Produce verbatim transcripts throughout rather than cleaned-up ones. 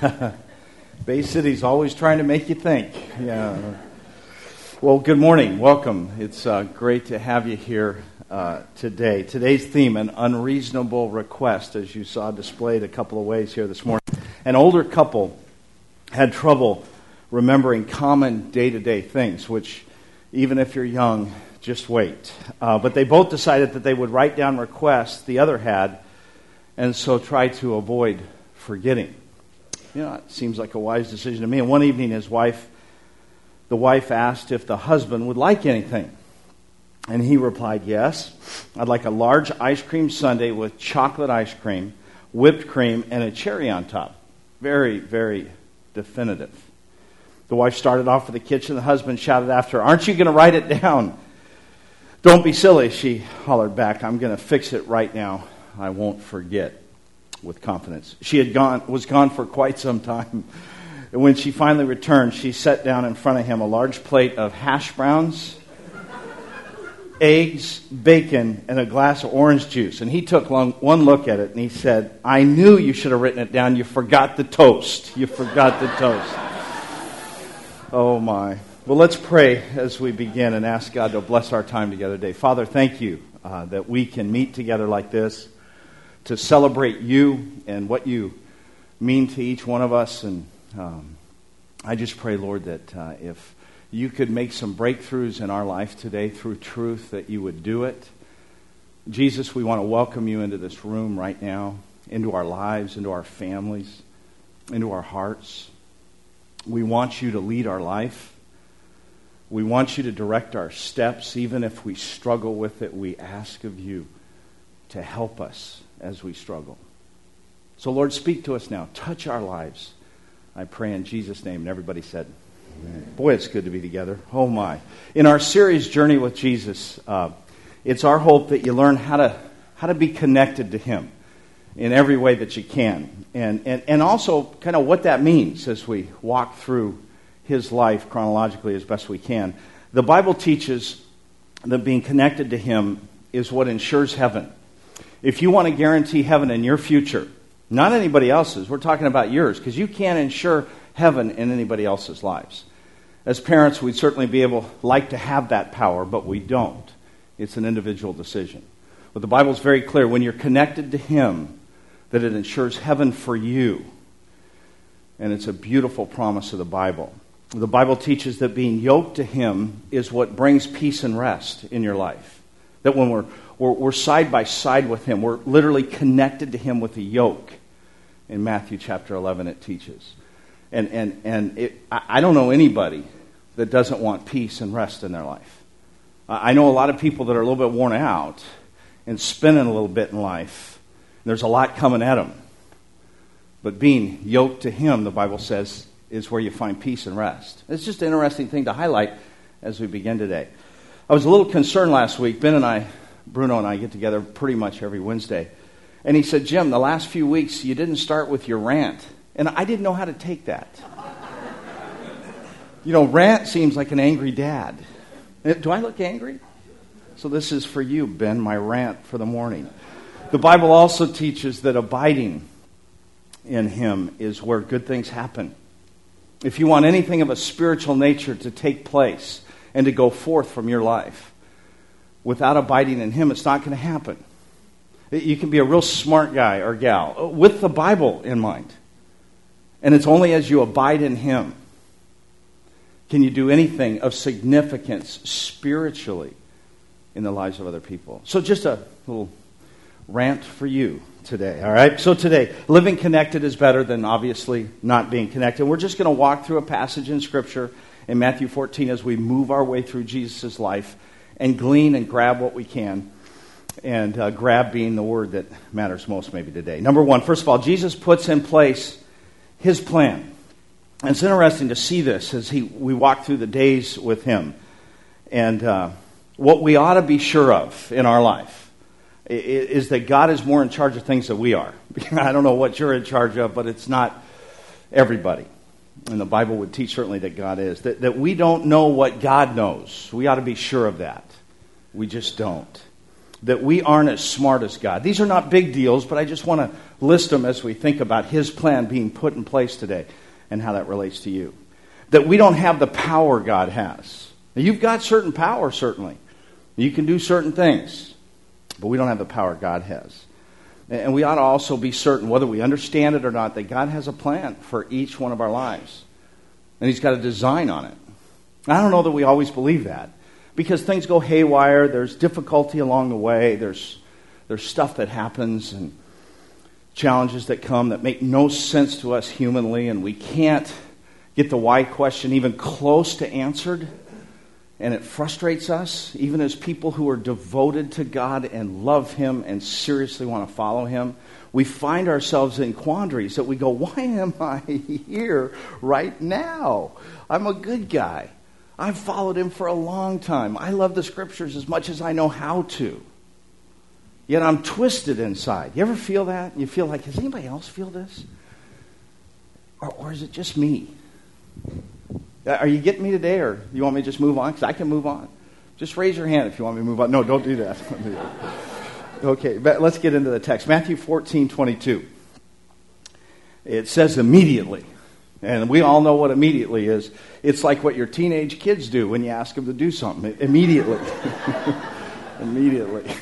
Bay City's always trying to make you think. Yeah. Well, good morning. Welcome. It's uh, great to have you here uh, today. Today's theme, an unreasonable request, as you saw displayed a couple of ways here this morning. An older couple had trouble remembering common day-to-day things, which, even if you're young, just wait. Uh, but they both decided that they would write down requests the other had, and so try to avoid forgetting. You know, it seems like a wise decision to me. And one evening, his wife, the wife asked if the husband would like anything. And he replied, yes. I'd like a large ice cream sundae with chocolate ice cream, whipped cream, and a cherry on top. Very, very definitive. The wife started off for the kitchen. The husband shouted after her, aren't you going to write it down? Don't be silly, she hollered back. I'm going to fix it right now. I won't forget. With confidence. She had gone, was gone for quite some time. And when she finally returned, she set down in front of him a large plate of hash browns, eggs, bacon, and a glass of orange juice. And he took long, one look at it and he said, I knew you should have written it down. You forgot the toast. You forgot the toast. Oh my. Well, let's pray as we begin and ask God to bless our time together today. Father, thank you uh, that we can meet together like this, to celebrate you and what you mean to each one of us. And um, I just pray, Lord, that uh, if you could make some breakthroughs in our life today through truth, that you would do it. Jesus, we want to welcome you into this room right now, into our lives, into our families, into our hearts. We want you to lead our life. We want you to direct our steps. Even if we struggle with it, we ask of you to help us as we struggle. So, Lord, speak to us now. Touch our lives. I pray in Jesus' name. And everybody said, amen. Boy, it's good to be together. Oh, my. In our series, Journey with Jesus, uh, it's our hope that you learn how to how to be connected to Him in every way that you can. And, and, and also kind of what that means as we walk through His life chronologically as best we can. The Bible teaches that being connected to Him is what ensures heaven. If you want to guarantee heaven in your future, not anybody else's, we're talking about yours, because you can't ensure heaven in anybody else's lives. As parents, we'd certainly be able, like to have that power, but we don't. It's an individual decision. But the Bible's very clear, when you're connected to Him, that it ensures heaven for you. And it's a beautiful promise of the Bible. The Bible teaches that being yoked to Him is what brings peace and rest in your life. That when we're We're, we're side by side with Him. We're literally connected to Him with a yoke. In Matthew chapter eleven, it teaches. And and and it, I, I don't know anybody that doesn't want peace and rest in their life. I know a lot of people that are a little bit worn out and spinning a little bit in life. There's a lot coming at them. But being yoked to Him, the Bible says, is where you find peace and rest. It's just an interesting thing to highlight as we begin today. I was a little concerned last week. Ben and I Bruno and I get together pretty much every Wednesday. And he said, Jim, the last few weeks you didn't start with your rant. And I didn't know how to take that. You know, rant seems like an angry dad. Do I look angry? So this is for you, Ben, my rant for the morning. The Bible also teaches that abiding in Him is where good things happen. If you want anything of a spiritual nature to take place and to go forth from your life, without abiding in Him, it's not going to happen. You can be a real smart guy or gal with the Bible in mind. And it's only as you abide in Him can you do anything of significance spiritually in the lives of other people. So just a little rant for you today, all right? So today, living connected is better than obviously not being connected. We're just going to walk through a passage in Scripture in Matthew fourteen as we move our way through Jesus' life and glean and grab what we can, and uh, grab being the word that matters most maybe today. Number one, first of all, Jesus puts in place His plan. And it's interesting to see this as he we walk through the days with Him. And uh, what we ought to be sure of in our life is that God is more in charge of things than we are. I don't know what you're in charge of, but it's not everybody. And the Bible would teach certainly that God is. That, that we don't know what God knows. We ought to be sure of that. We just don't. that we aren't as smart as God. These are not big deals, but I just want to list them as we think about His plan being put in place today and how that relates to you. That we don't have the power God has. Now, you've got certain power, certainly. You can do certain things, but we don't have the power God has. And we ought to also be certain, whether we understand it or not, that God has a plan for each one of our lives. And He's got a design on it. I don't know that we always believe that, because things go haywire. There's difficulty along the way. There's, there's stuff that happens and challenges that come that make no sense to us humanly, and we can't get the why question even close to answered. And it frustrates us, even as people who are devoted to God and love Him and seriously want to follow Him. We find ourselves in quandaries that we go, why am I here right now? I'm a good guy. I've followed Him for a long time. I love the Scriptures as much as I know how to. Yet I'm twisted inside. You ever feel that? You feel like, does anybody else feel this? Or, or is it just me? Are you getting me today, or you want me to just move on? Because I can move on. Just raise your hand if you want me to move on. No, don't do that. Okay, but let's get into the text. Matthew fourteen twenty-two. It says immediately. And we all know what immediately is. It's like what your teenage kids do when you ask them to do something. Immediately. Immediately.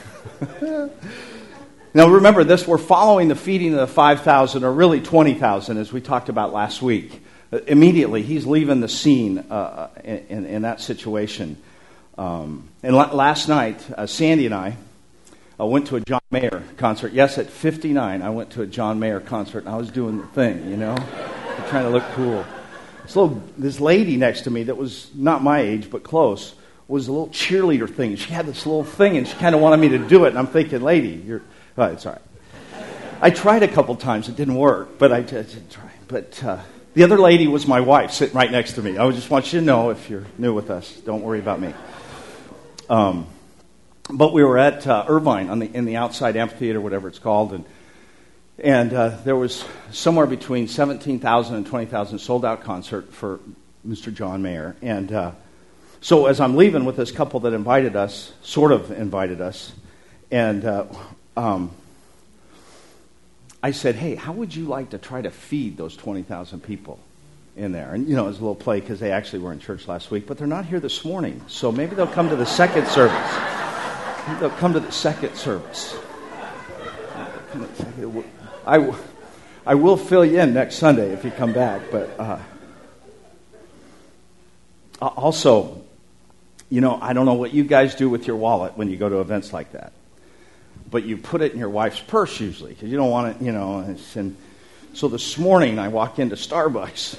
Now remember this, we're following the feeding of the five thousand, or really twenty thousand, as we talked about last week. Immediately, He's leaving the scene uh, in, in that situation. Um, and la- last night, uh, Sandy and I uh, went to a John Mayer concert. Yes, at fifty-nine, I went to a John Mayer concert, and I was doing the thing, you know, trying to look cool. This little, this lady next to me that was not my age, but close, was a little cheerleader thing. She had this little thing, and she kind of wanted me to do it. And I'm thinking, lady, you're, oh, it's all right. I tried a couple times. It didn't work, but I did try. But uh, the other lady was my wife, sitting right next to me. I just want you to know, if you're new with us, don't worry about me. Um, but we were at uh, Irvine on the in the outside amphitheater, whatever it's called, and and uh, there was somewhere between seventeen thousand and twenty thousand sold out concert for Mister John Mayer. And uh, so as I'm leaving with this couple that invited us, sort of invited us, and uh, um, I said, hey, how would you like to try to feed those twenty thousand people in there? And, you know, it was a little play because they actually were in church last week, but they're not here this morning. So maybe they'll come to the second service. Maybe they'll come to the second service. I, I will fill you in next Sunday if you come back. But uh, also, you know, I don't know what you guys do with your wallet when you go to events like that. But you put it in your wife's purse usually because you don't want it, you know. And, and so this morning I walk into Starbucks.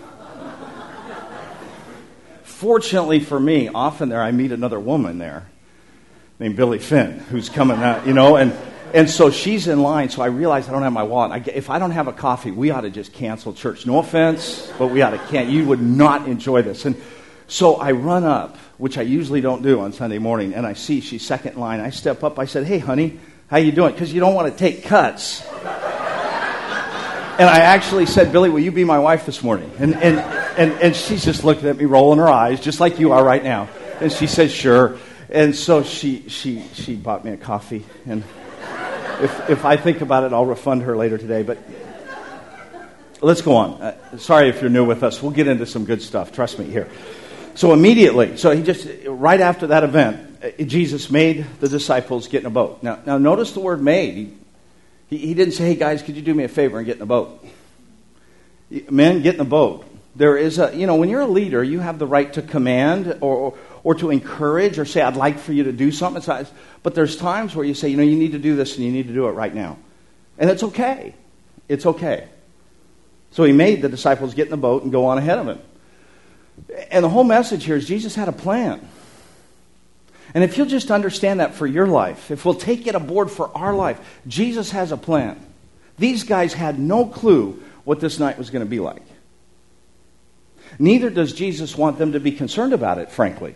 Fortunately for me, often there I meet another woman there named Billy Finn who's coming out, you know. And, and so she's in line, so I realize I don't have my wallet. I, if I don't have a coffee, we ought to just cancel church. No offense, but we ought to can't. You would not enjoy this. And so I run up, which I usually don't do on Sunday morning, and I see she's second in line. I step up. I said, hey, honey, how you doing? Because you don't want to take cuts. And I actually said, Billy, will you be my wife this morning? And and, and and she's just looking at me, rolling her eyes, just like you are right now. And she says, sure. And so she she she bought me a coffee. And if if I think about it, I'll refund her later today. But let's go on. Uh, sorry if you're new with us. We'll get into some good stuff. Trust me here. So immediately, so he just, right after that event, Jesus made the disciples get in a boat. Now, now notice the word made. He, he, he didn't say, hey guys, could you do me a favor and get in a boat? Men, get in a boat. There is a, you know, when you're a leader, you have the right to command or, or, or to encourage or say, I'd like for you to do something. It's, but there's times where you say, you know, you need to do this and you need to do it right now. And it's okay. It's okay. So he made the disciples get in the boat and go on ahead of him. And the whole message here is Jesus had a plan. And if you'll just understand that for your life, if we'll take it aboard for our life, Jesus has a plan. These guys had no clue what this night was going to be like. Neither does Jesus want them to be concerned about it, frankly.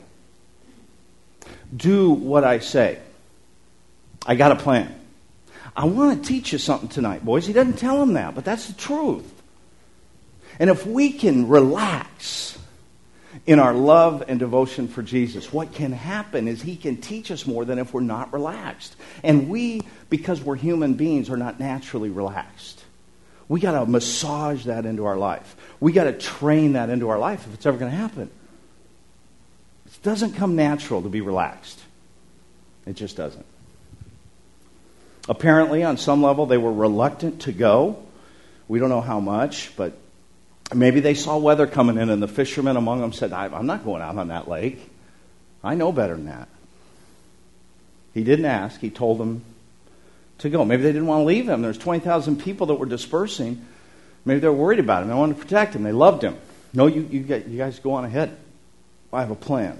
Do what I say. I got a plan. I want to teach you something tonight, boys. He doesn't tell them that, but that's the truth. And if we can relax in our love and devotion for Jesus, what can happen is he can teach us more than if we're not relaxed. And we, because we're human beings, are not naturally relaxed. We got to massage that into our life. We got to train that into our life if it's ever going to happen. It doesn't come natural to be relaxed. It just doesn't. Apparently, on some level, they were reluctant to go. We don't know how much, but maybe they saw weather coming in, and the fishermen among them said, I'm not going out on that lake. I know better than that. He didn't ask. He told them to go. Maybe they didn't want to leave him. There's twenty thousand people that were dispersing. Maybe they were worried about him. They wanted to protect him. They loved him. No, you, you, you guys go on ahead. I have a plan.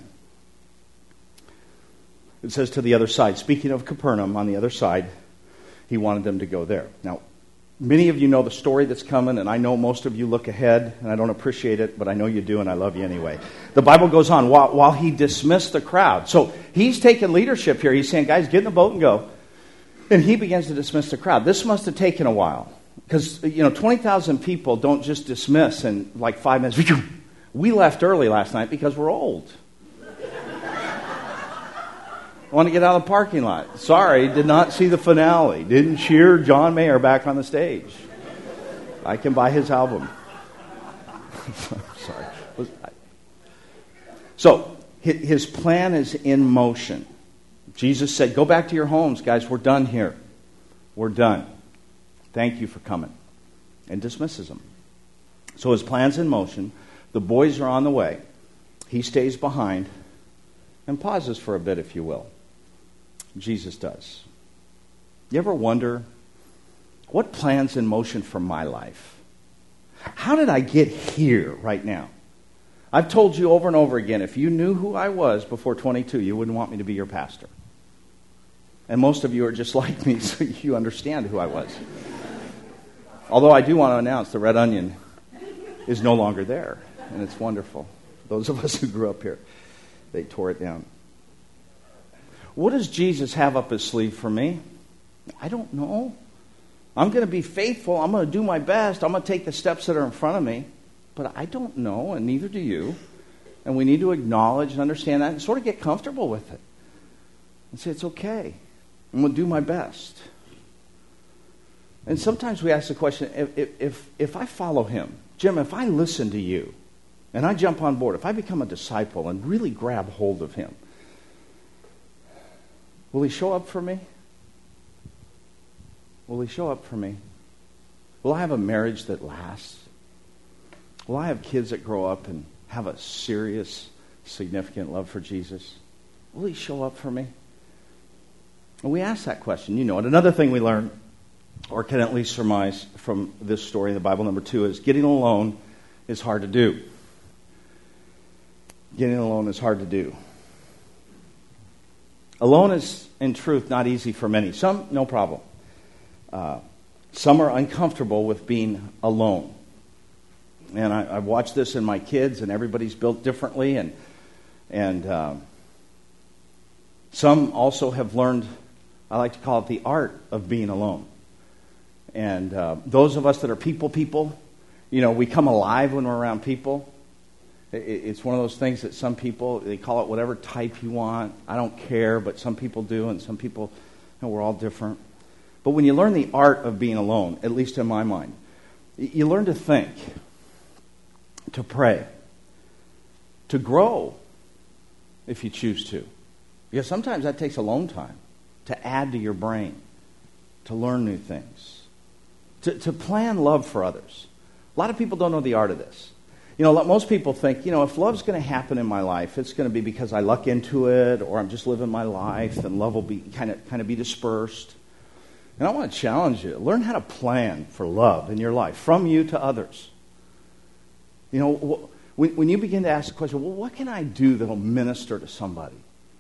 It says to the other side. Speaking of Capernaum, on the other side, he wanted them to go there. Now, many of you know the story that's coming, and I know most of you look ahead, and I don't appreciate it, but I know you do, and I love you anyway. The Bible goes on, while, while he dismissed the crowd. So he's taking leadership here. He's saying, guys, get in the boat and go. And he begins to dismiss the crowd. This must have taken a while. Because, you know, twenty thousand people don't just dismiss in like five minutes. We left early last night because we're old. I want to get out of the parking lot. Sorry, did not see the finale. Didn't cheer John Mayer back on the stage. I can buy his album. Sorry. So, his plan is in motion. Jesus said, go back to your homes, guys. We're done here. We're done. Thank you for coming. And dismisses them. So his plan's in motion. The boys are on the way. He stays behind and pauses for a bit, if you will. Jesus does. You ever wonder, what plan's in motion for my life? How did I get here right now? I've told you over and over again, if you knew who I was before twenty-two, you wouldn't want me to be your pastor. And most of you are just like me, so you understand who I was. Although I do want to announce the Red Onion is no longer there, and it's wonderful. Those of us who grew up here, they tore it down. What does Jesus have up his sleeve for me? I don't know. I'm going to be faithful. I'm going to do my best. I'm going to take the steps that are in front of me. But I don't know, and neither do you. And we need to acknowledge and understand that and sort of get comfortable with it. And say, it's okay. I'm going to do my best. And sometimes we ask the question, if, if, if I follow him, Jim, if I listen to you, and I jump on board, if I become a disciple and really grab hold of him, will he show up for me? Will he show up for me? Will I have a marriage that lasts? Will I have kids that grow up and have a serious, significant love for Jesus? Will he show up for me? And we ask that question. You know it. Another thing we learn, or can at least surmise from this story in the Bible, number two, is getting alone is hard to do. Getting alone is hard to do. Alone is, in truth, not easy for many. Some, no problem. Uh, some are uncomfortable with being alone. And I, I've watched this in my kids, and everybody's built differently. And and uh, some also have learned, I like to call it the art of being alone. And uh, those of us that are people people, you know, we come alive when we're around people. It, it's one of those things that some people, they call it whatever type you want. I don't care, but some people do, and some people, you know, we're all different. But when you learn the art of being alone, at least in my mind, you learn to think, to pray, to grow, if you choose to. Because sometimes that takes alone time, to add to your brain, to learn new things, to, to plan love for others. A lot of people don't know the art of this. You know, most people think, you know, if love's going to happen in my life, it's going to be because I luck into it, or I'm just living my life, and love will be kind of kind of be dispersed. And I want to challenge you. Learn how to plan for love in your life, from you to others. You know, when, when you begin to ask the question, well, what can I do that will minister to somebody?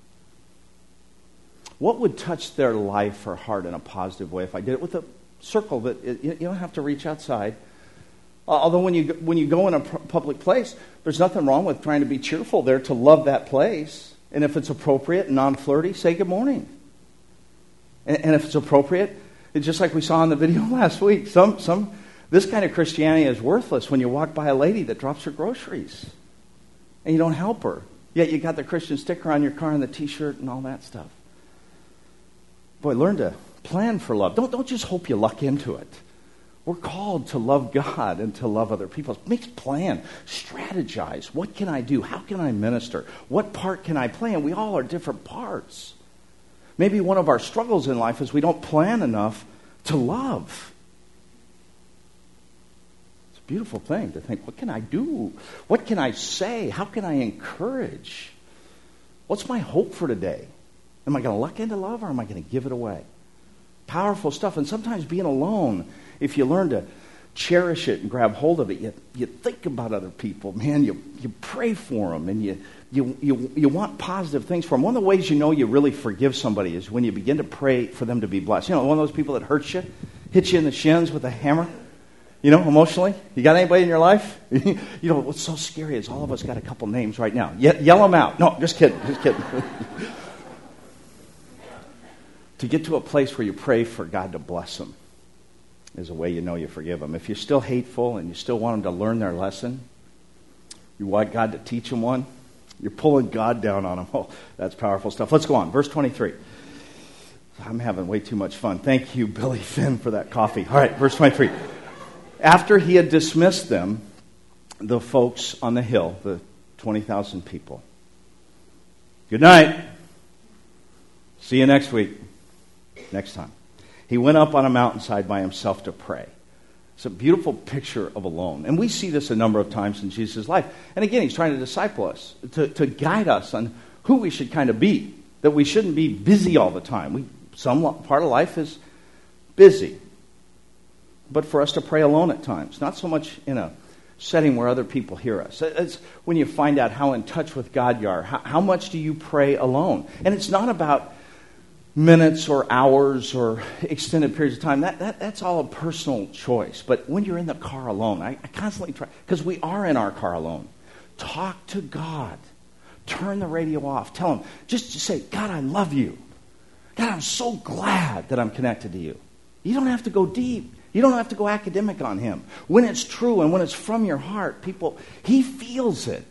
What would touch their life or heart in a positive way if I did it with a circle that it, you don't have to reach outside? Although when you when you go in a public place, there's nothing wrong with trying to be cheerful there, to love that place. And if it's appropriate and non-flirty, say good morning. And, and if it's appropriate, it's just like we saw in the video last week. Some some this kind of Christianity is worthless when you walk by a lady that drops her groceries. and you don't help her. Yet you got the Christian sticker on your car and the T-shirt and all that stuff. Boy, learn to plan for love. Don't, don't just hope you luck into it. We're called to love God and to love other people. Make a plan. Strategize. What can I do? How can I minister? What part can I play? And we all are different parts. Maybe one of our struggles in life is we don't plan enough to love. It's a beautiful thing to think, what can I do? What can I say? How can I encourage? What's my hope for today? Am I going to luck into love or am I going to give it away? Powerful stuff. And sometimes being alone, if you learn to cherish it and grab hold of it, you, you think about other people, man. You you pray for them and you, you, you, you want positive things for them. One of the ways you know you really forgive somebody is when you begin to pray for them to be blessed. You know, one of those people that hurts you, hits you in the shins with a hammer, you know, emotionally. You got anybody in your life? You know, what's so scary is all of us got a couple names right now. Ye- yell them out. No, just kidding, just kidding. To get to a place where you pray for God to bless them is a way you know you forgive them. If you're still hateful and you still want them to learn their lesson, you want God to teach them one, you're pulling God down on them. Oh, that's powerful stuff. Let's go on. Verse twenty-three. I'm having way too much fun. Thank you, Billy Finn, for that coffee. All right, verse twenty-three. After he had dismissed them, the folks on the hill, the twenty thousand people, good night. See you next week. Next time. He went up on a mountainside by himself to pray. It's a beautiful picture of alone. And we see this a number of times in Jesus' life. And again, he's trying to disciple us, to, to guide us on who we should kind of be. That we shouldn't be busy all the time. We, some part of life is busy. But for us to pray alone at times. Not so much in a setting where other people hear us. It's when you find out how in touch with God you are. How, how much do you pray alone? And it's not about minutes or hours or extended periods of time. That, that that's all a personal choice. But when you're in the car alone, I, I constantly try, because we are in our car alone. Talk to God. Turn the radio off. Tell him, just, just say, God, I love you. God, I'm so glad that I'm connected to you. You don't have to go deep. You don't have to go academic on him. When it's true and when it's from your heart, people, he feels it.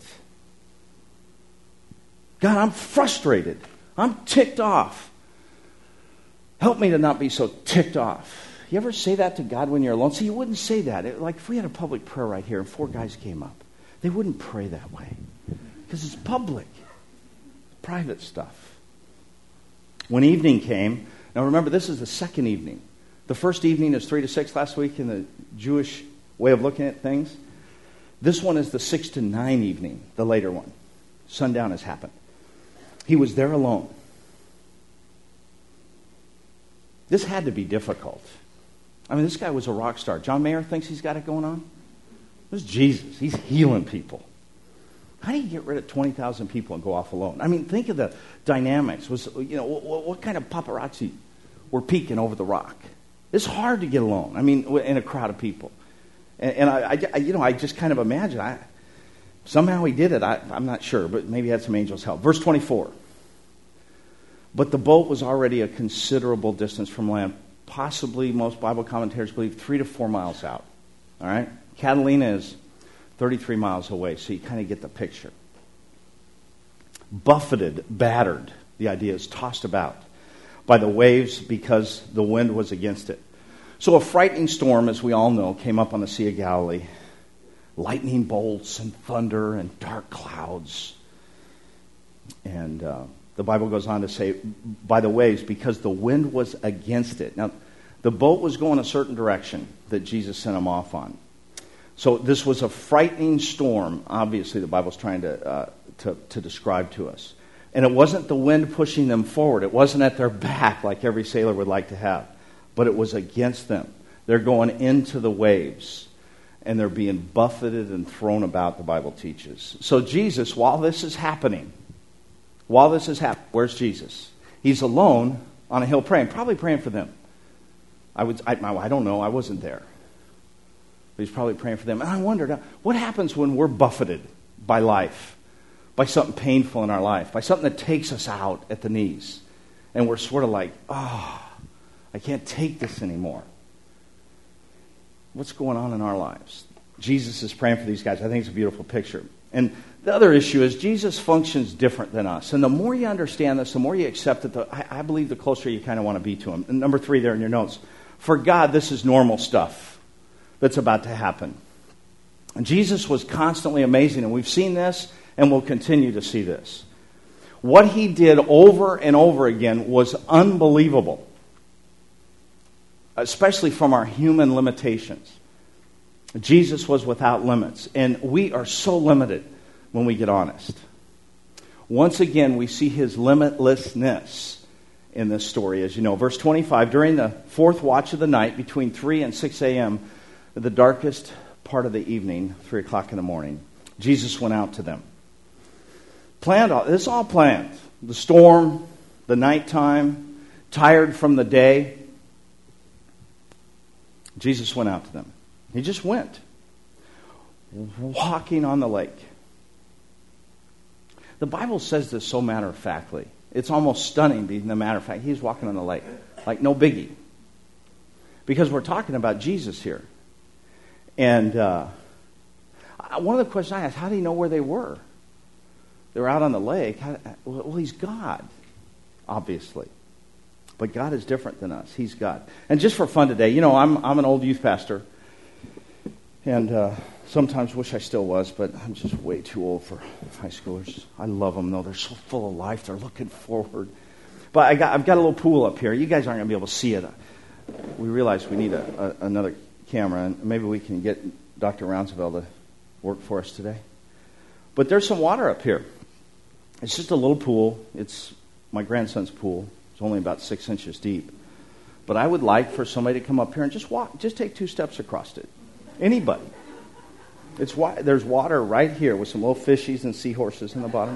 God, I'm frustrated. I'm ticked off. Help me to not be so ticked off. You ever say that to God when you're alone? See, you wouldn't say that. It, like if we had a public prayer right here and four guys came up, they wouldn't pray that way. Because it's public. Private stuff. When evening came, now remember this is the second evening. The first evening is three to six last week in the Jewish way of looking at things. This one is the six to nine evening, the later one. Sundown has happened. He was there alone. This had to be difficult. I mean, this guy was a rock star. John Mayer thinks he's got it going on. This is Jesus. He's healing people. How do you get rid of twenty thousand people and go off alone? I mean, think of the dynamics. Was you know what, what kind of paparazzi were peeking over the rock? It's hard to get alone. I mean, in a crowd of people. And, and I, I, you know, I just kind of imagine. I, somehow he did it. I, I'm not sure, but maybe he had some angels' help. Verse twenty-four. But the boat was already a considerable distance from land. Possibly, most Bible commentators believe, three to four miles out. All right? Catalina is thirty-three miles away, so you kind of get the picture. Buffeted, battered, the idea is tossed about by the waves because the wind was against it. So a frightening storm, as we all know, came up on the Sea of Galilee. Lightning bolts and thunder and dark clouds. And uh, the Bible goes on to say, by the waves, because the wind was against it. Now, the boat was going a certain direction that Jesus sent them off on. So this was a frightening storm, obviously, the Bible's trying to, uh, to, to describe to us. And it wasn't the wind pushing them forward. It wasn't at their back like every sailor would like to have. But it was against them. They're going into the waves. And they're being buffeted and thrown about, the Bible teaches. So Jesus, while this is happening, while this is happening, where's Jesus? He's alone on a hill praying, probably praying for them. I would, I, I don't know, I wasn't there. But he's probably praying for them. And I wondered, what happens when we're buffeted by life, by something painful in our life, by something that takes us out at the knees, and we're sort of like, oh, I can't take this anymore. What's going on in our lives? Jesus is praying for these guys. I think it's a beautiful picture. And the other issue is Jesus functions different than us. And the more you understand this, the more you accept it, the, I, I believe the closer you kind of want to be to him. And number three there in your notes. For God, this is normal stuff that's about to happen. And Jesus was constantly amazing, and we've seen this, and we'll continue to see this. What he did over and over again was unbelievable, especially from our human limitations. Jesus was without limits, and we are so limited when we get honest. Once again, we see his limitlessness in this story. As you know, verse twenty-five, during the fourth watch of the night, between three and six a.m., the darkest part of the evening, three o'clock in the morning, Jesus went out to them. Planned all, this is all planned. The storm, the nighttime, tired from the day. Jesus went out to them. He just went, walking on the lake. The Bible says this so matter-of-factly. It's almost stunning being the matter of fact. He's walking on the lake, like no biggie. Because we're talking about Jesus here. And uh, one of the questions I asked, how do you know where they were? They were out on the lake. How, well, he's God, obviously. But God is different than us. He's God. And just for fun today, you know, I'm I'm an old youth pastor. And uh, sometimes wish I still was, but I'm just way too old for high schoolers. I love them, though. They're so full of life. They're looking forward. But I got, I've got a little pool up here. You guys aren't going to be able to see it. We realize we need a, a, another camera, and maybe we can get Doctor Rounsaville to work for us today. But there's some water up here. It's just a little pool. It's my grandson's pool. It's only about six inches deep. But I would like for somebody to come up here and just walk, just take two steps across it. Anybody. It's why there's water right here with some little fishies and seahorses in the bottom.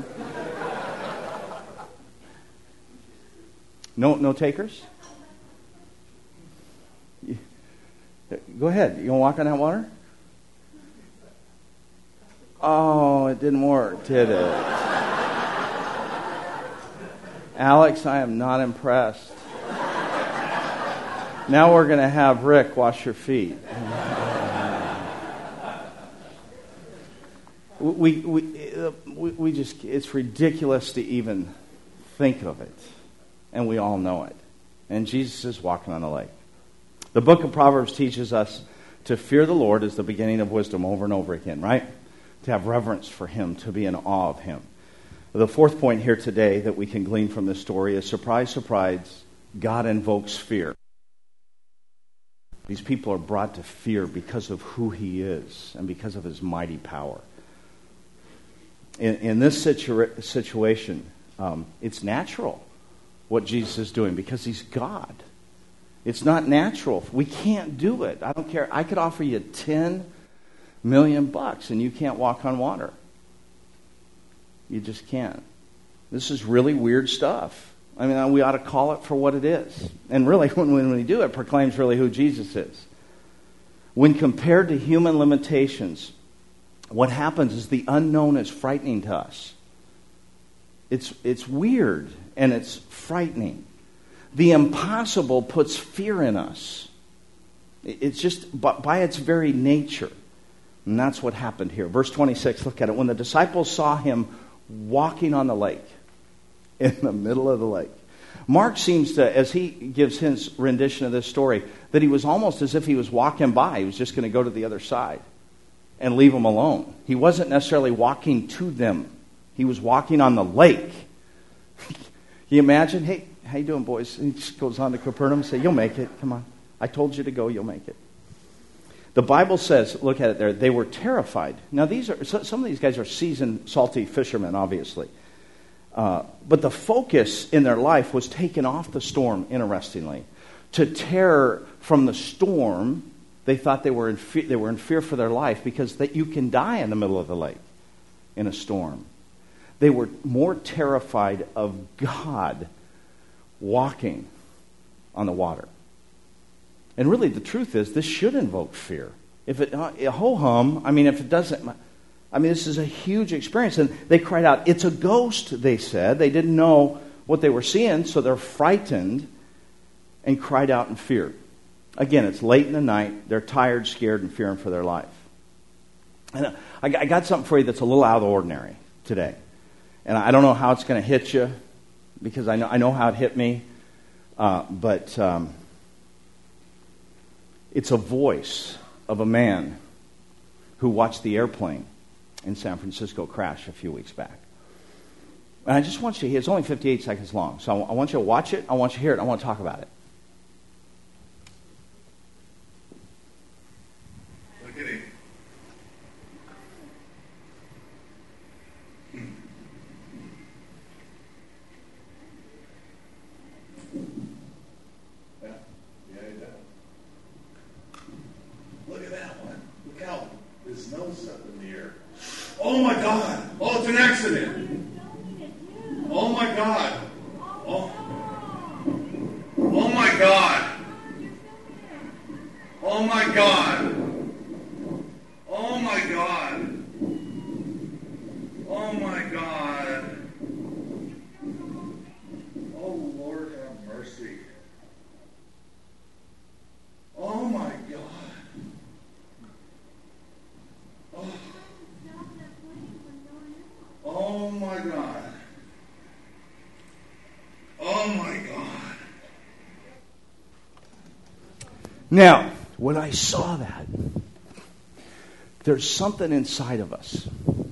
No, no takers? You, go ahead. You want to walk on that water? Oh, it didn't work, did it? Alex, I am not impressed. Now we're going to have Rick wash your feet. We, we, we, we just, it's ridiculous to even think of it. And we all know it. And Jesus is walking on the lake. The book of Proverbs teaches us to fear the Lord is the beginning of wisdom over and over again, right? To have reverence for him, to be in awe of him. The fourth point here today that we can glean from this story is, surprise, surprise, God invokes fear. These people are brought to fear because of who he is and because of his mighty power. In, in this situa- situation, um, it's natural what Jesus is doing because he's God. It's not natural. We can't do it. I don't care. I could offer you ten million bucks and you can't walk on water. You just can't. This is really weird stuff. I mean, we ought to call it for what it is. And really, when, when we do it, it proclaims really who Jesus is. When compared to human limitations, what happens is the unknown is frightening to us. It's, it's weird and it's frightening. The impossible puts fear in us. It's just by its very nature. And that's what happened here. Verse twenty-six, look at it. When the disciples saw him walking on the lake, in the middle of the lake. Mark seems to, as he gives his rendition of this story, that he was almost as if he was walking by. He was just going to go to the other side and leave them alone. He wasn't necessarily walking to them. He was walking on the lake. Can you imagine? Hey, how you doing, boys? And he just goes on to Capernaum and says, you'll make it. Come on. I told you to go. You'll make it. The Bible says, look at it there, they were terrified. Now, these are some of these guys are seasoned, salty fishermen, obviously. Uh, but the focus in their life was taken off the storm, interestingly. To terror from the storm, they thought they were in fe- they were in fear for their life because that you can die in the middle of the lake in a storm. They were more terrified of God walking on the water. And really, the truth is, this should invoke fear. If it, uh, ho-hum, I mean, if it doesn't, I mean, this is a huge experience. And they cried out, it's a ghost, they said. They didn't know what they were seeing, so they're frightened and cried out in fear. Again, it's late in the night. They're tired, scared, and fearing for their life. And I, I got something for you that's a little out of the ordinary today. And I don't know how it's going to hit you, because I know, I know how it hit me. Uh, but um, it's a voice of a man who watched the airplane in San Francisco crash a few weeks back. And I just want you to hear, it's only fifty-eight seconds long, so I, I want you to watch it, I want you to hear it, I want to talk about it. Look at him. Yeah, yeah, he does. Look at that one. Look how his nose is up in the air. Oh my God! Oh, it's an accident! Oh my God! Oh, oh my God! Oh my God! Oh my God! Oh my God! Oh Lord, have mercy! Oh my God! Oh, oh my God! Oh my God. Now, when I saw that, there's something inside of us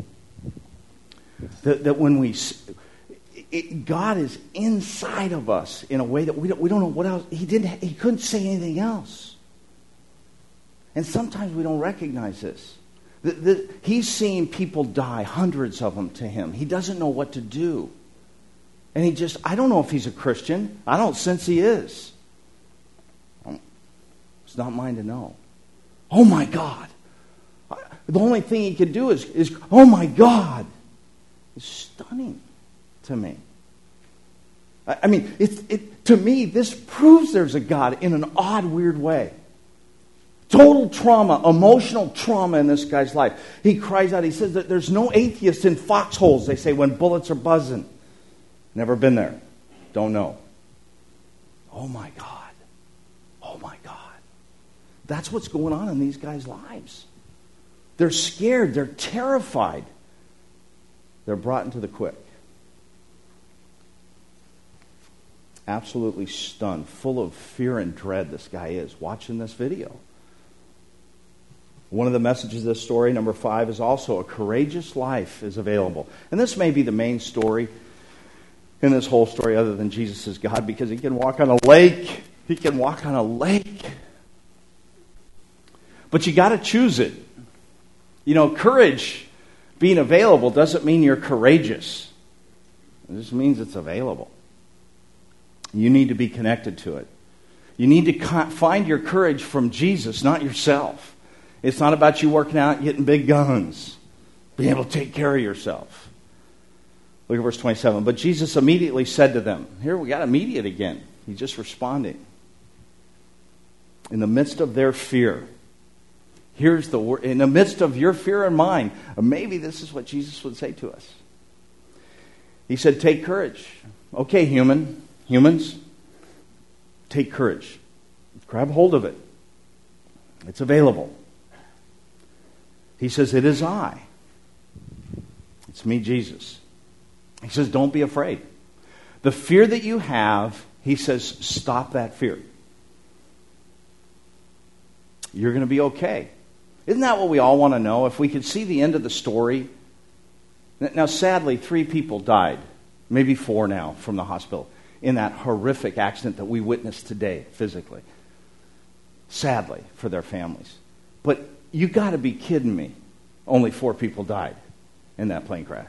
that, that when we, it, God is inside of us in a way that we don't, we don't know what else. He didn't. He couldn't say anything else. And sometimes we don't recognize this. The, the, he's seeing people die, hundreds of them to him. He doesn't know what to do. And he just, I don't know if he's a Christian. I don't sense he is. It's not mine to know. Oh my God. The only thing he could do is, is oh my God. It's stunning to me. I, I mean, it, it, to me, this proves there's a God in an odd, weird way. Total trauma, emotional trauma in this guy's life. He cries out, he says that there's no atheist in foxholes, they say, when bullets are buzzing. Never been there. Don't know. Oh my God. Oh my God. That's what's going on in these guys' lives. They're scared. They're terrified. They're brought into the quick. Absolutely stunned. Full of fear and dread this guy is watching this video. One of the messages of this story, number five, is also a courageous life is available. And this may be the main story in this whole story other than Jesus is God, because he can walk on a lake. He can walk on a lake. But you got to choose it. You know, courage being available doesn't mean you're courageous. It just means it's available. You need to be connected to it. You need to find your courage from Jesus, not yourself. It's not about you working out and getting big guns, being able to take care of yourself. Look at verse twenty-seven. But Jesus immediately said to them, here we got immediate again. He's just responding. In the midst of their fear, here's the word, in the midst of your fear and mine, maybe this is what Jesus would say to us. He said, take courage. Okay, human, humans, take courage. Grab hold of it. It's available. He says, it is I. It's me, Jesus. He says, don't be afraid. The fear that you have, he says, stop that fear. You're going to be okay. Isn't that what we all want to know? If we could see the end of the story. Now, sadly, three people died, maybe four now, from the hospital in that horrific accident that we witnessed today physically. Sadly, for their families. But you got to be kidding me. Only four people died in that plane crash.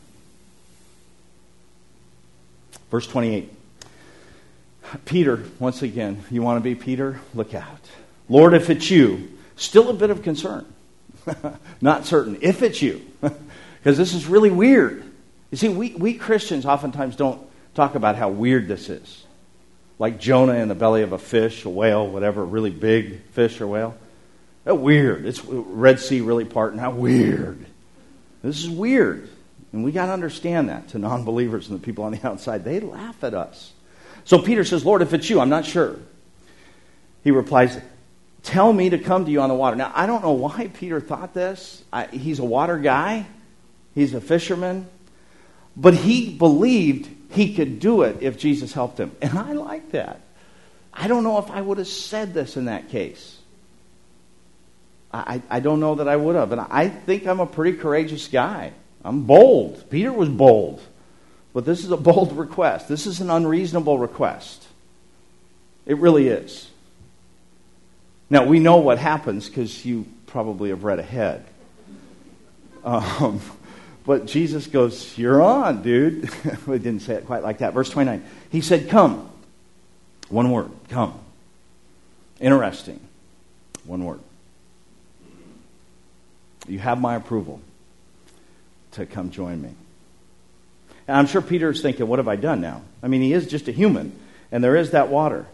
Verse twenty-eight. Peter, once again, you want to be Peter? Look out. Lord, if it's you, still a bit of concern. Not certain. If it's you. Because this is really weird. You see, we, we Christians oftentimes don't talk about how weird this is. Like Jonah in the belly of a fish, a whale, whatever, a really big fish or whale. That's weird. It's Red Sea really parting. How weird. This is weird. And we got to understand that to non-believers and the people on the outside. They laugh at us. So Peter says, Lord, if it's you, I'm not sure. He replies, tell me to come to you on the water. Now, I don't know why Peter thought this. I, he's a water guy. He's a fisherman. But he believed he could do it if Jesus helped him. And I like that. I don't know if I would have said this in that case. I, I don't know that I would have. And I think I'm a pretty courageous guy. I'm bold. Peter was bold. But this is a bold request. This is an unreasonable request. It really is. Now, we know what happens because you probably have read ahead. Um, but Jesus goes, you're on, dude. We didn't say it quite like that. Verse twenty-nine. He said, come. One word, come. Interesting. One word. You have my approval to come join me. And I'm sure Peter's thinking, what have I done now? I mean, he is just a human, and there is that water.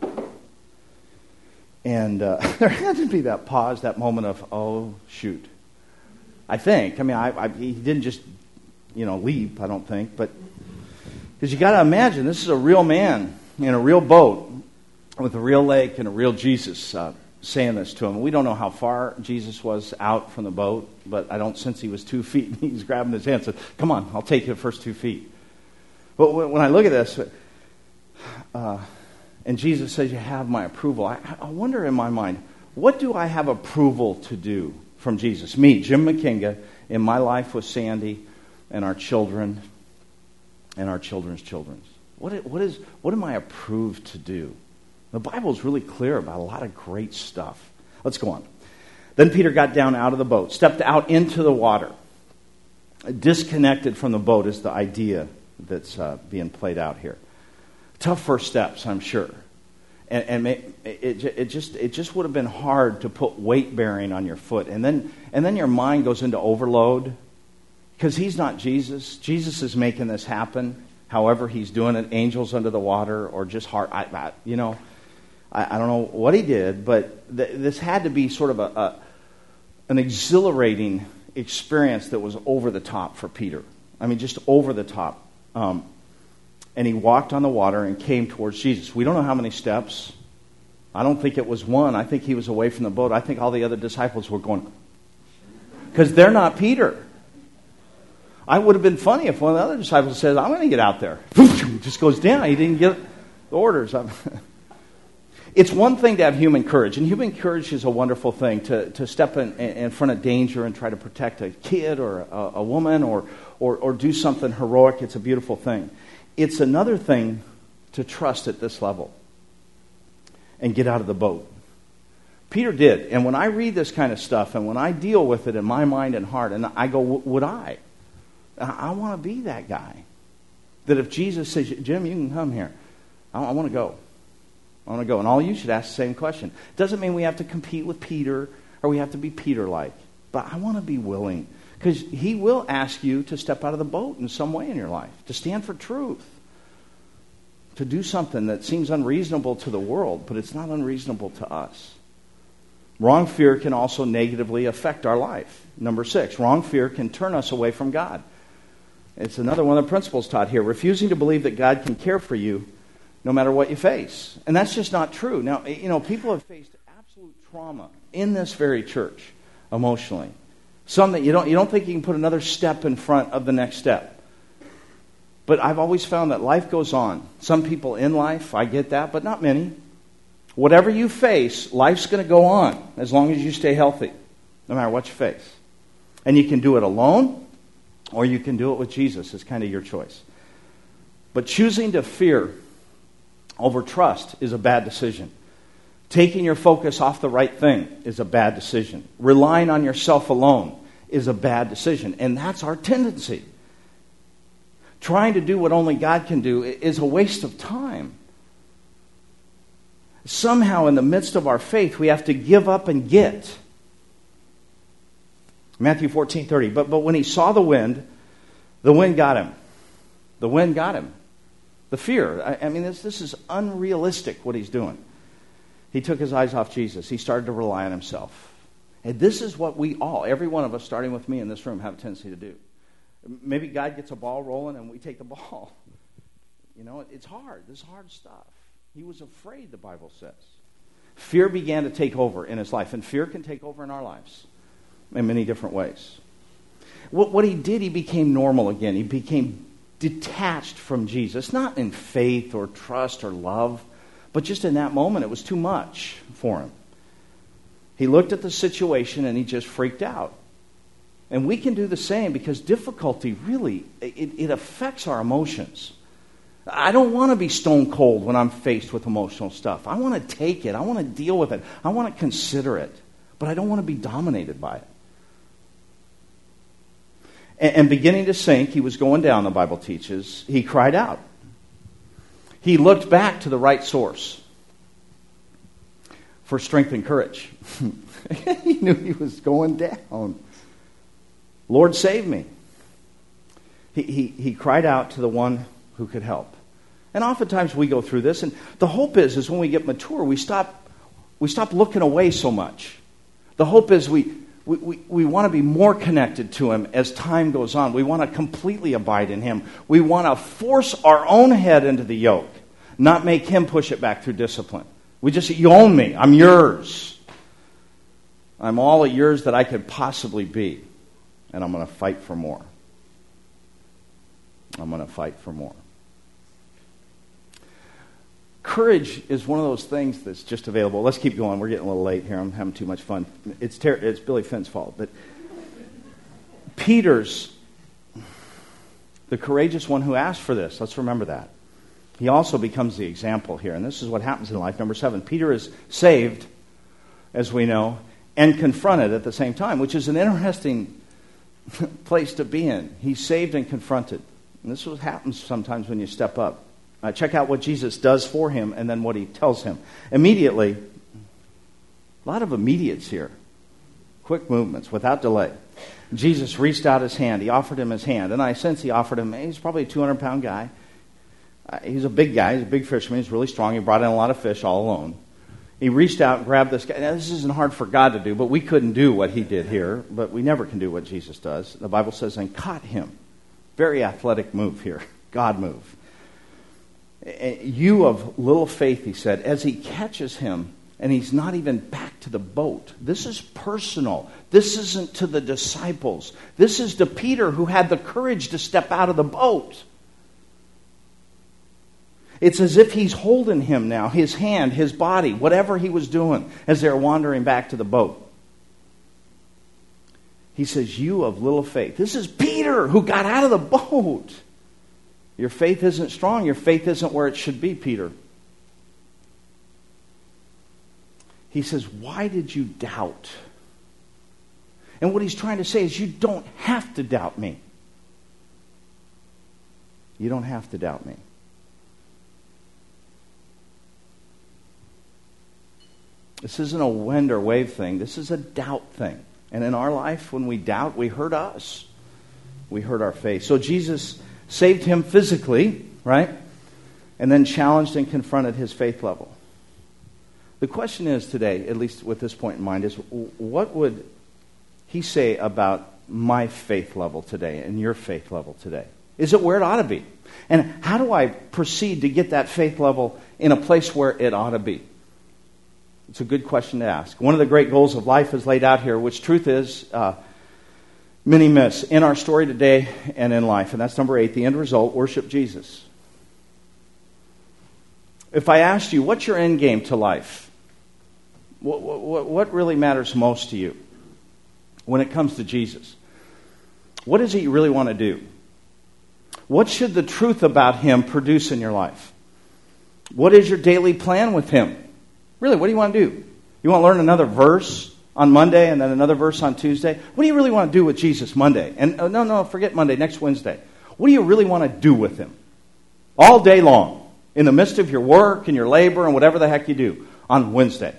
And uh, there had to be that pause, that moment of, oh, shoot. I think. I mean, I, I, he didn't just, you know, leap, I don't think. But because you got to imagine, this is a real man in a real boat with a real lake and a real Jesus uh, saying this to him. We don't know how far Jesus was out from the boat, but I don't sense he was two feet. He's grabbing his hand and said, come on, I'll take you the first two feet. But when I look at this, uh, and Jesus says, you have my approval, I, I wonder in my mind, what do I have approval to do from Jesus? Me, Jim McKinga, in my life with Sandy and our children and our children's children. What, what, is, what am I approved to do? The Bible is really clear about a lot of great stuff. Let's go on. Then Peter got down out of the boat, stepped out into the water. Disconnected from the boat is the idea that's uh, being played out here. Tough first steps, I'm sure. And, and it, it, it just it just would have been hard to put weight bearing on your foot. And then, and then your mind goes into overload because he's not Jesus. Jesus is making this happen. However he's doing it, angels under the water or just heart. I, I, you know, I, I don't know what he did, but th- this had to be sort of a, a an exhilarating experience that was over the top for Peter. I mean, just over the top. Um, and he walked on the water and came towards Jesus. We don't know how many steps. I don't think it was one. I think he was away from the boat. I think all the other disciples were going, because they're not Peter. I would have been funny if one of the other disciples says, I'm going to get out there. Just goes down. He didn't get the orders. It's one thing to have human courage, and human courage is a wonderful thing, to, to step in, in front of danger and try to protect a kid or a, a woman or, or, or do something heroic. It's a beautiful thing. It's another thing to trust at this level and get out of the boat. Peter did, and when I read this kind of stuff and when I deal with it in my mind and heart, and I go, would I? I want to be that guy. That if Jesus says, Jim, you can come here. I, I want to go. I want to go. And all you should ask the same question. Doesn't mean we have to compete with Peter or we have to be Peter-like. But I want to be willing. Because he will ask you to step out of the boat in some way in your life. To stand for truth. To do something that seems unreasonable to the world, but it's not unreasonable to us. Wrong fear can also negatively affect our life. Number six, wrong fear can turn us away from God. It's another one of the principles taught here. Refusing to believe that God can care for you no matter what you face. And that's just not true. Now, you know, people have faced absolute trauma in this very church, emotionally. Some that you don't, you don't think you can put another step in front of the next step. But I've always found that life goes on. Some people in life, I get that, but not many. Whatever you face, life's going to go on as long as you stay healthy, no matter what you face. And you can do it alone, or you can do it with Jesus. It's kind of your choice. But choosing to fear over trust is a bad decision. Taking your focus off the right thing is a bad decision. Relying on yourself alone is a bad decision. And that's our tendency. Trying to do what only God can do is a waste of time. Somehow in the midst of our faith, we have to give up and get. Matthew fourteen thirty. But, but when he saw the wind, the wind got him. The wind got him. The fear. I, I mean, this, this is unrealistic what he's doing. He took his eyes off Jesus. He started to rely on himself. And this is what we all, every one of us, starting with me in this room, have a tendency to do. Maybe God gets a ball rolling and we take the ball. You know, it's hard. This is hard stuff. He was afraid, the Bible says. fear began to take over in his life. And fear can take over in our lives in many different ways. What, what he did, he became normal again. He became detached from Jesus, not in faith or trust or love, but just in that moment it was too much for him. He looked at the situation and he just freaked out. And we can do the same because difficulty really, it, it affects our emotions. I don't want to be stone cold when I'm faced with emotional stuff. I want to take it. I want to deal with it. I want to consider it. But I don't want to be dominated by it. And, and beginning to sink, he was going down, the Bible teaches, he cried out. He looked back to the right source for strength and courage. He knew he was going down. Lord, save me. He, he, he cried out to the one who could help. And oftentimes we go through this, and the hope is, is when we get mature, we stop, we stop looking away so much. The hope is we, we, we, we want to be more connected to him as time goes on. We want to completely abide in him. We want to force our own head into the yoke, not make him push it back through discipline. We just say, you own me. I'm yours. I'm all of yours that I could possibly be. And I'm going to fight for more. I'm going to fight for more. Courage is one of those things that's just available. Let's keep going. We're getting a little late here. I'm having too much fun. It's ter- it's Billy Finn's fault. But Peter's the courageous one who asked for this. Let's remember that. He also becomes the example here. And this is what happens in life. Number seven, Peter is saved, as we know, and confronted at the same time, which is an interesting place to be in. He's saved and confronted. And this is what happens sometimes when you step up. Uh, check out what Jesus does for him and then what he tells him. Immediately, a lot of immediates here. Quick movements, without delay. Jesus reached out his hand. He offered him his hand. And I sense he offered him, he's probably a two hundred pound guy. Uh, he's a big guy. He's a big fisherman. He's really strong. He brought in a lot of fish all alone. He reached out and grabbed this guy. Now, this isn't hard for God to do, but we couldn't do what he did here. But we never can do what Jesus does. The Bible says, and caught him. Very athletic move here. God move. You of little faith, he said, as he catches him, and he's not even back to the boat. This is personal. This isn't to the disciples. This is to Peter, who had the courage to step out of the boat. It's as if he's holding him now, his hand, his body, whatever he was doing, as they're wandering back to the boat. He says, you of little faith. This is Peter, who got out of the boat. Your faith isn't strong. Your faith isn't where it should be, Peter. He says, why did you doubt? And what he's trying to say is, you don't have to doubt me. You don't have to doubt me. This isn't a wind or wave thing. This is a doubt thing. And in our life, when we doubt, we hurt us. We hurt our faith. So Jesus saved him physically, right? And then challenged and confronted his faith level. The question is today, at least with this point in mind, is what would he say about my faith level today and your faith level today? Is it where it ought to be? And how do I proceed to get that faith level in a place where it ought to be? It's a good question to ask. One of the great goals of life is laid out here, which truth is, uh, many miss in our story today and in life. And that's number eight, the end result, worship Jesus. If I asked you, what's your end game to life? What, what, what really matters most to you when it comes to Jesus? What is it you really want to do? What should the truth about him produce in your life? What is your daily plan with him? Really, what do you want to do? You want to learn another verse on Monday and then another verse on Tuesday? What do you really want to do with Jesus Monday? And oh, no, no, forget Monday, next Wednesday. What do you really want to do with him? All day long, in the midst of your work and your labor and whatever the heck you do on Wednesday.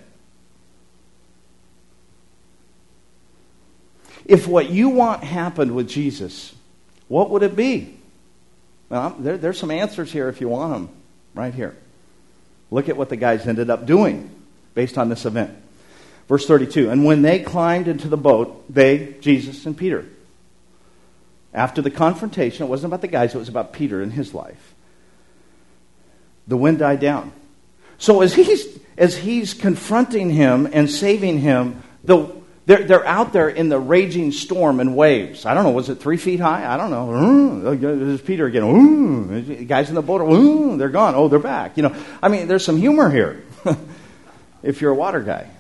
If what you want happened with Jesus, what would it be? Well, there, there's some answers here if you want them, right here. Look at what the guys ended up doing based on this event. Verse thirty-two, and when they climbed into the boat, they, Jesus and Peter, after the confrontation, it wasn't about the guys, it was about Peter and his life. The wind died down. So as he's as he's confronting him and saving him, the they're, they're out there in the raging storm and waves. I don't know, was it three feet high? I don't know. There's Peter again. Ooh. Guys in the boat, ooh, they're gone. Oh, they're back. You know, I mean, there's some humor here if you're a water guy.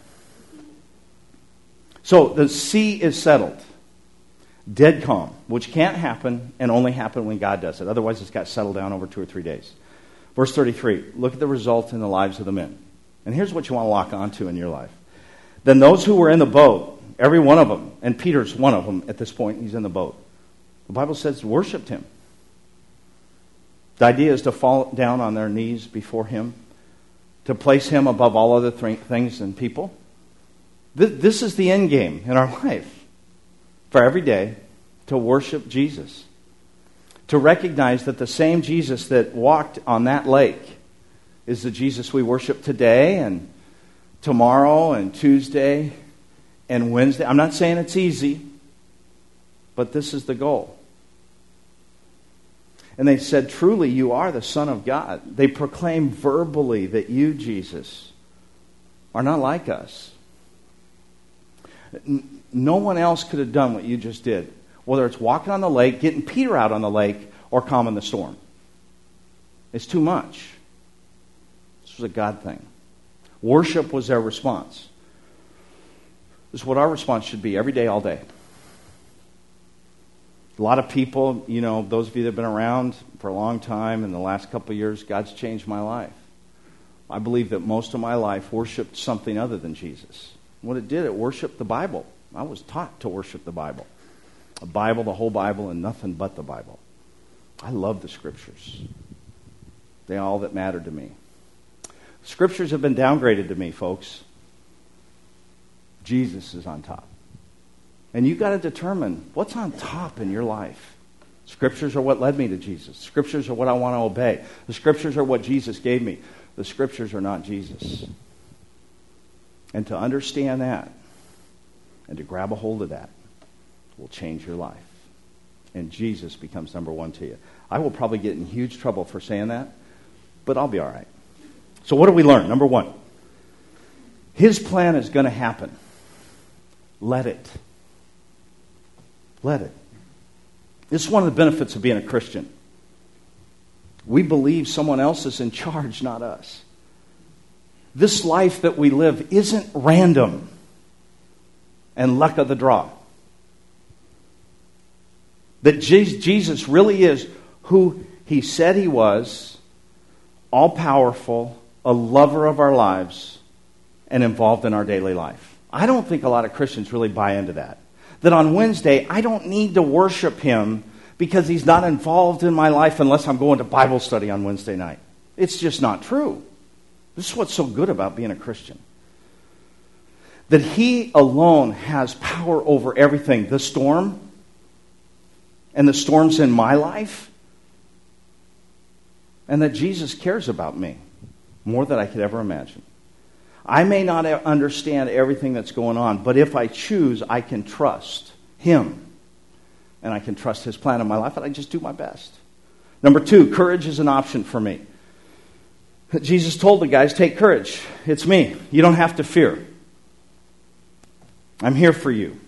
So the sea is settled. Dead calm, which can't happen and only happen when God does it. Otherwise, it's got settled down over two or three days. Verse thirty-three, look at the result in the lives of the men. And here's what you want to lock onto in your life. Then those who were in the boat, every one of them, and Peter's one of them at this point, he's in the boat. The Bible says worshipped him. The idea is to fall down on their knees before him, to place him above all other th- things and people. This, this is the end game in our life. For every day, to worship Jesus. To recognize that the same Jesus that walked on that lake is the Jesus we worship today and tomorrow and Tuesday and Wednesday. I'm not saying it's easy, but this is the goal. And they said, truly, you are the Son of God. They proclaim verbally that you, Jesus, are not like us. No one else could have done what you just did. Whether it's walking on the lake, getting Peter out on the lake, or calming the storm. It's too much. This was a God thing. Worship was their response. This is what our response should be every day, all day. A lot of people, you know, those of you that have been around for a long time, in the last couple of years, God's changed my life. I believe that most of my life worshipped something other than Jesus. What it did, it worshipped the Bible. I was taught to worship the Bible. The Bible, the whole Bible, and nothing but the Bible. I love the Scriptures. They're all that matter to me. Scriptures have been downgraded to me, folks. Jesus is on top. And you've got to determine what's on top in your life. Scriptures are what led me to Jesus. Scriptures are what I want to obey. The Scriptures are what Jesus gave me. The Scriptures are not Jesus. And to understand that and to grab a hold of that will change your life. And Jesus becomes number one to you. I will probably get in huge trouble for saying that, but I'll be all right. So what do we learn? Number one, His plan is going to happen. Let it. Let it. This is one of the benefits of being a Christian. We believe someone else is in charge, not us. This life that we live isn't random and luck of the draw. That Jesus really is who He said He was, all-powerful, a lover of our lives, and involved in our daily life. I don't think a lot of Christians really buy into that. That on Wednesday, I don't need to worship Him because He's not involved in my life unless I'm going to Bible study on Wednesday night. It's just not true. This is what's so good about being a Christian. That He alone has power over everything. The storm and the storms in my life. And that Jesus cares about me more than I could ever imagine. I may not understand everything that's going on, but if I choose, I can trust Him. And I can trust His plan in my life, and I just do my best. Number two, courage is an option for me. Jesus told the guys, take courage. It's me. You don't have to fear. I'm here for you.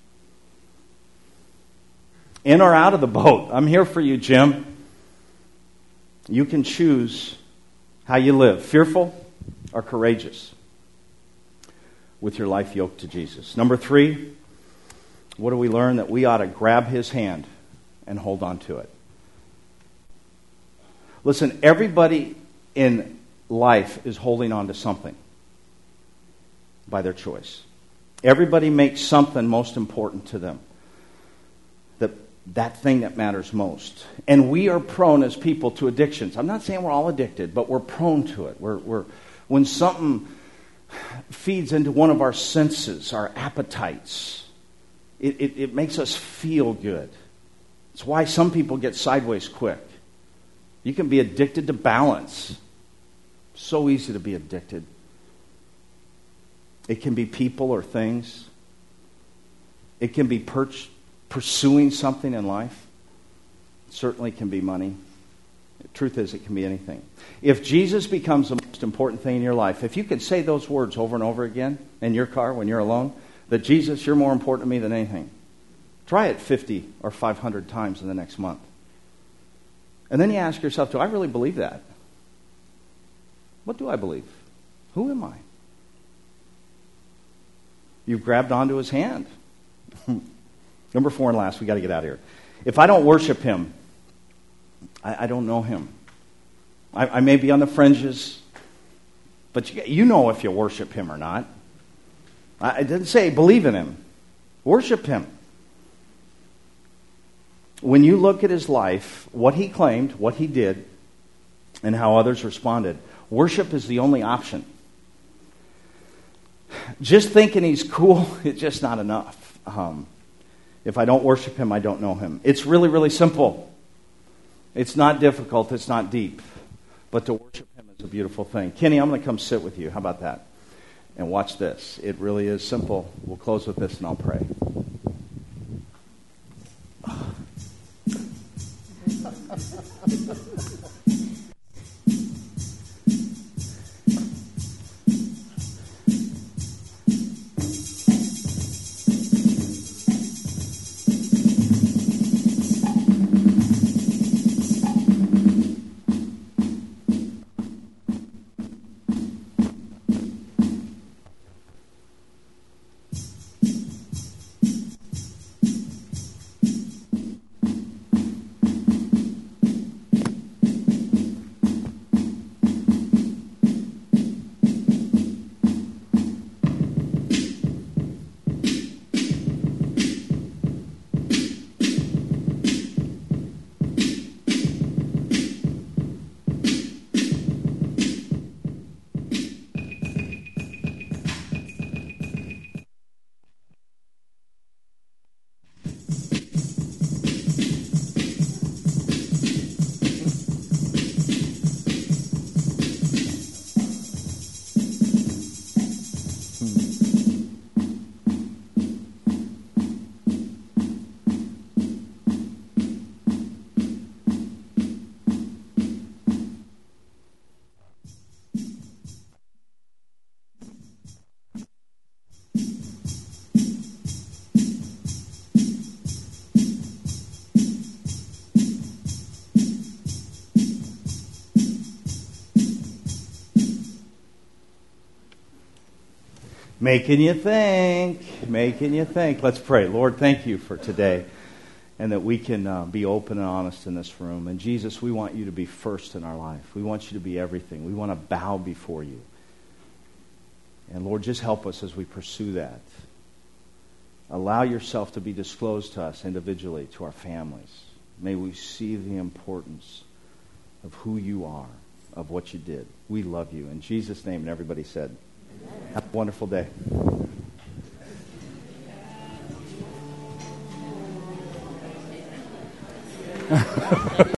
In or out of the boat, I'm here for you, Jim. You can choose how you live, fearful or courageous, with your life yoked to Jesus. Number three, what do we learn? That we ought to grab His hand and hold on to it. Listen, everybody in life is holding on to something by their choice. Everybody makes something most important to them. That, that thing that matters most. And we are prone as people to addictions. I'm not saying we're all addicted, but we're prone to it. We're, we're when something feeds into one of our senses, our appetites, it, it, it makes us feel good. It's why some people get sideways quick. You can be addicted to balance. So easy to be addicted. It can be people or things. It can be per- pursuing something in life. It certainly can be money. The truth is, it can be anything. If Jesus becomes the most most important thing in your life, if you could say those words over and over again in your car when you're alone, that Jesus, you're more important to me than anything. Try it fifty or five hundred times in the next month. And then you ask yourself, do I really believe that? What do I believe? Who am I? You've grabbed onto his hand. Number four and last, we got to get out of here. If I don't worship him, I, I don't know him. I, I may be on the fringes, but you, you know if you worship him or not. I, I didn't say believe in him. Worship him. When you look at his life, what he claimed, what he did, and how others responded, worship is the only option. Just thinking he's cool, it's just not enough. Um, if I don't worship him, I don't know him. It's really, really simple. It's not difficult. It's not deep. But to worship him is a beautiful thing. Kenny, I'm going to come sit with you. How about that? And watch this. It really is simple. We'll close with this and I'll pray. Making you think, making you think. Let's pray. Lord, thank you for today and that we can uh, be open and honest in this room. And Jesus, we want you to be first in our life. We want you to be everything. We want to bow before you. And Lord, just help us as we pursue that. Allow yourself to be disclosed to us individually, to our families. May we see the importance of who you are, of what you did. We love you. In Jesus' name, and everybody said, have a wonderful day.